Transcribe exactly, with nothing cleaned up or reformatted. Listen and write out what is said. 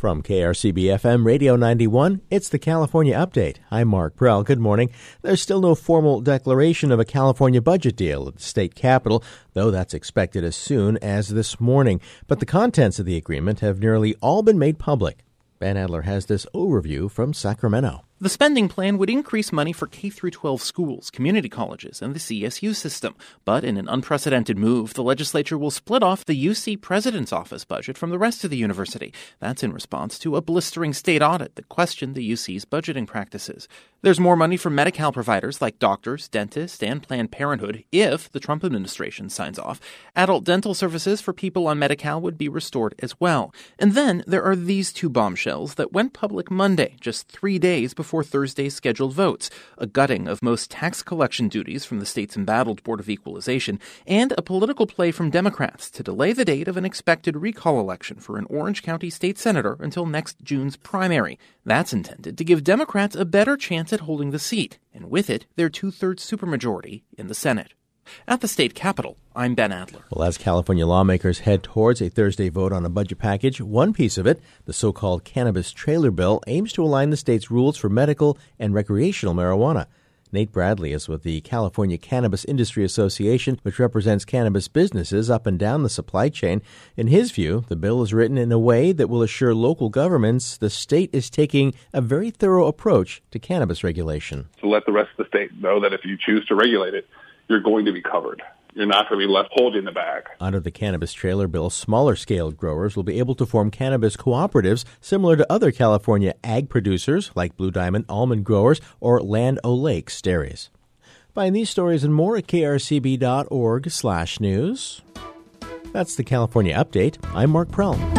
From K R C B F M Radio ninety-one, it's the California Update. I'm Mark Prell. Good morning. There's still no formal declaration of a California budget deal at the state capitol, though that's expected as soon as this morning. But the contents of the agreement have nearly all been made public. Ben Adler has this overview from Sacramento. The spending plan would increase money for K through twelve schools, community colleges, and the C S U system. But in an unprecedented move, the legislature will split off the U C President's Office budget from the rest of the university. That's in response to a blistering state audit that questioned the U C's budgeting practices. There's more money for Medi-Cal providers like doctors, dentists, and Planned Parenthood if the Trump administration signs off. Adult dental services for people on Medi-Cal would be restored as well. And then there are these two bombshells that went public Monday, just three days before Thursday's scheduled votes, a gutting of most tax collection duties from the state's embattled Board of Equalization, and a political play from Democrats to delay the date of an expected recall election for an Orange County state senator until next June's primary. That's intended to give Democrats a better chance at holding the seat, and with it, their two-thirds supermajority in the Senate. At the state capitol, I'm Ben Adler. Well, as California lawmakers head towards a Thursday vote on a budget package, one piece of it, the so-called cannabis trailer bill, aims to align the state's rules for medical and recreational marijuana. Nate Bradley is with the California Cannabis Industry Association, which represents cannabis businesses up and down the supply chain. In his view, the bill is written in a way that will assure local governments the state is taking a very thorough approach to cannabis regulation. To let the rest of the state know that if you choose to regulate it, you're going to be covered. You're not going to be left holding the bag. Under the cannabis trailer bill, smaller-scale growers will be able to form cannabis cooperatives similar to other California ag producers like Blue Diamond almond growers or Land O'Lakes dairies. Find these stories and more at k r c b dot org slash news. That's the California Update. I'm Mark Prell.